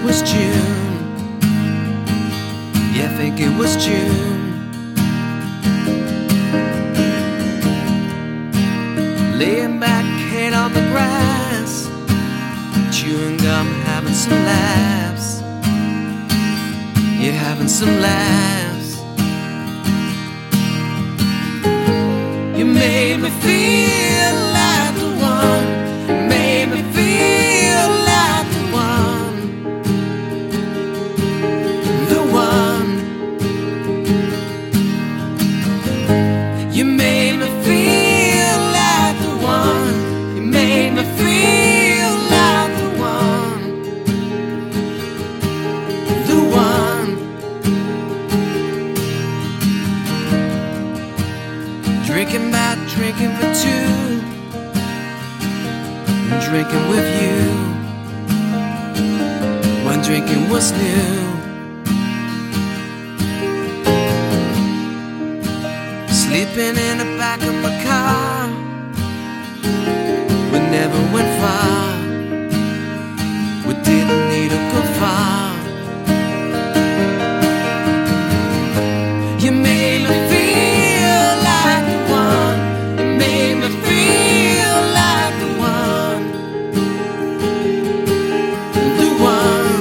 it was June. Yeah, I think it was June. Laying back, head on the grass, chewing gum, having some laughs. Yeah, having some laughs. You made me feel like the one. You made me feel like the one. The one. You made me feel like the one. You made me feel like the one. The one. Drinking about drinking for two, and drinking with you when drinking was new. Sleeping in the back of my car, we never went far. We didn't need to go far. You made me feel like the one. You made me feel like the one. The one.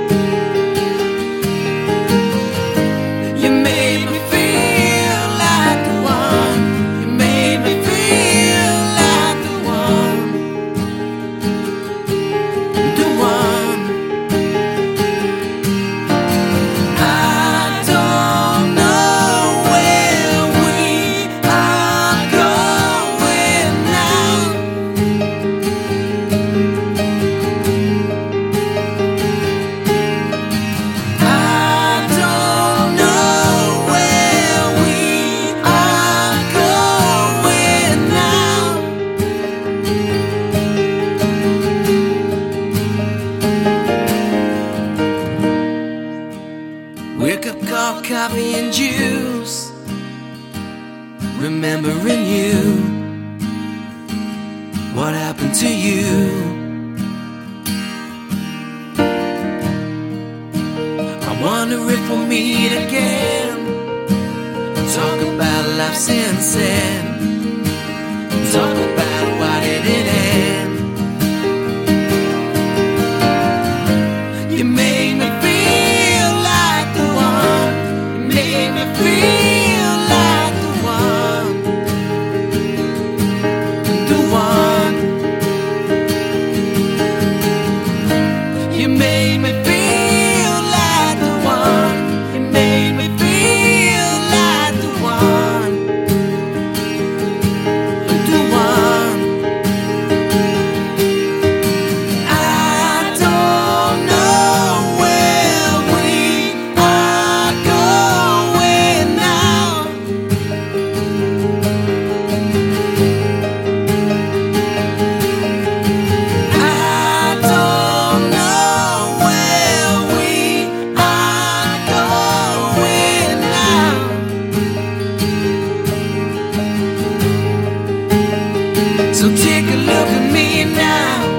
You made me feel like the one. You made me feel like the one. The one. I don't know where we are going now. I don't know where we are going now. Wake up, coffee and juice, remembering you. What happened to you? I wonder if we'll meet again. Talk about life since then. Talk about why did it end. You made me feel like the one. You made me feel like the one. The one. You made me feel like the one. You made me feel like the one. The one. I don't know where we are going now. I don't know where we are going now. So take a look at me now.